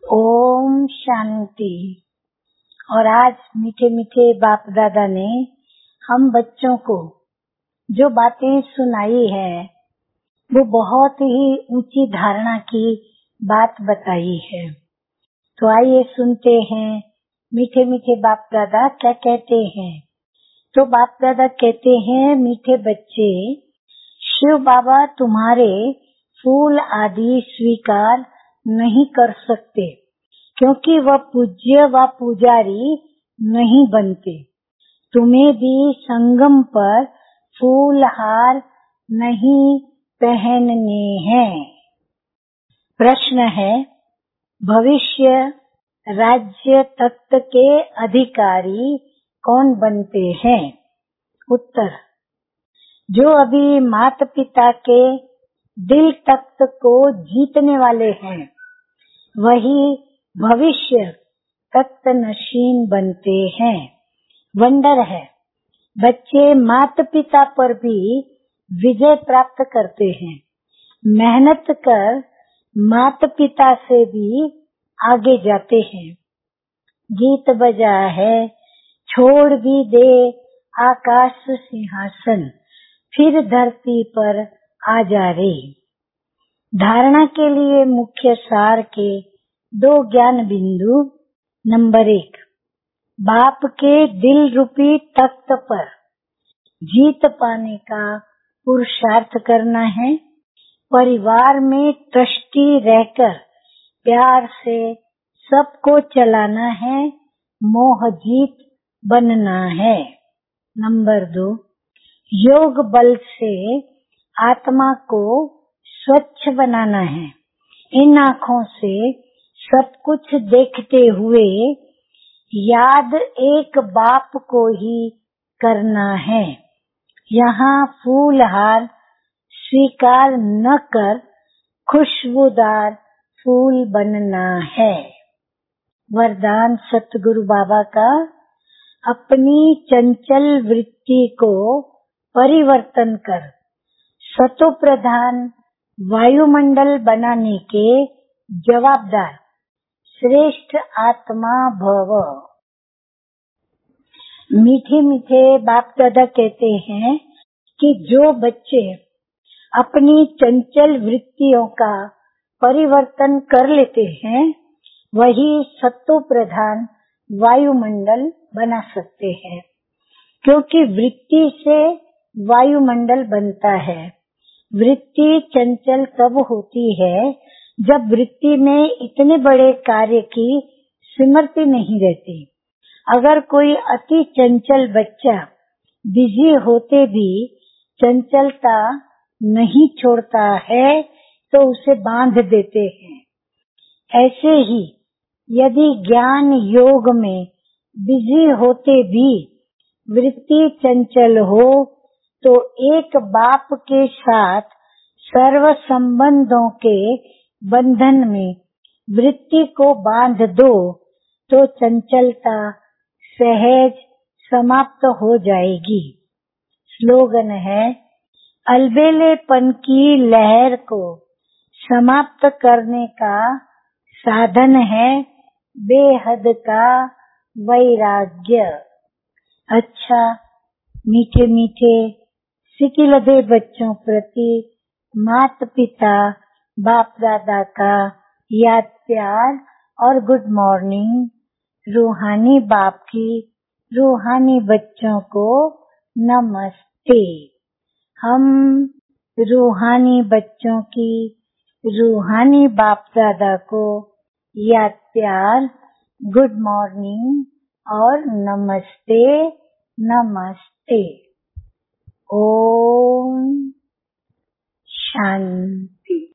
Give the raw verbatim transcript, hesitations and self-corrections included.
ओम शांति। और आज मीठे मीठे बाप दादा ने हम बच्चों को जो बातें सुनाई है वो बहुत ही ऊंची धारणा की बात बताई है। तो आइए सुनते हैं मीठे मीठे बाप दादा क्या कहते हैं। तो बाप दादा कहते हैं, मीठे बच्चे, शिव बाबा तुम्हारे फूल आदि स्वीकार नहीं कर सकते क्योंकि वह पूज्य व पुजारी नहीं बनते। तुम्हें भी संगम पर फूल हार नहीं पहनने हैं। प्रश्न है, भविष्य राज्य तत्व के अधिकारी कौन बनते हैं? उत्तर, जो अभी माता पिता के दिल तख्त को जीतने वाले हैं वही भविष्य तख्त नशीन बनते हैं। वंडर है, बच्चे माता पिता पर भी विजय प्राप्त करते हैं। मेहनत कर माता पिता से भी आगे जाते हैं। गीत बजा है, छोड़ भी दे आकाश सिंहासन, फिर धरती पर आ जा रे। धारणा के लिए मुख्य सार के दो ज्ञान बिंदु। नंबर एक, बाप के दिल रूपी तख्त पर जीत पाने का पुरुषार्थ करना है। परिवार में ट्रस्टी रहकर प्यार से सबको चलाना है, मोह जीत बनना है। नंबर दो, योग बल से आत्मा को स्वच्छ बनाना है। इन आँखों से सब कुछ देखते हुए याद एक बाप को ही करना है। यहाँ फूल हार स्वीकार न कर खुशबूदार फूल बनना है। वरदान सतगुरु बाबा का, अपनी चंचल वृत्ति को परिवर्तन कर सतो प्रधान वायुमंडल बनाने के जवाबदार श्रेष्ठ आत्मा भव। मीठे मीठे बाप दादा कहते हैं कि जो बच्चे अपनी चंचल वृत्तियों का परिवर्तन कर लेते हैं वही सत्तो प्रधान वायुमंडल बना सकते हैं, क्योंकि वृत्ति से वायुमंडल बनता है। वृत्ति चंचल तब होती है जब वृत्ति में इतने बड़े कार्य की स्मृति नहीं रहती। अगर कोई अति चंचल बच्चा बिजी होते भी चंचलता नहीं छोड़ता है तो उसे बांध देते हैं। ऐसे ही यदि ज्ञान योग में बिजी होते भी वृत्ति चंचल हो तो एक बाप के साथ सर्व संबंधों के बंधन में वृत्ति को बांध दो तो चंचलता सहज समाप्त हो जाएगी। स्लोगन है, अलबेलेपन की लहर को समाप्त करने का साधन है बेहद का वैराग्य। अच्छा, मीठे मीठे सिकिलधे बच्चों प्रति माता पिता बाप दादा का याद प्यार और गुड मॉर्निंग। रूहानी बाप की रूहानी बच्चों को नमस्ते। हम रूहानी बच्चों की रूहानी बाप दादा को याद प्यार, गुड मॉर्निंग और नमस्ते नमस्ते। ओम शांति।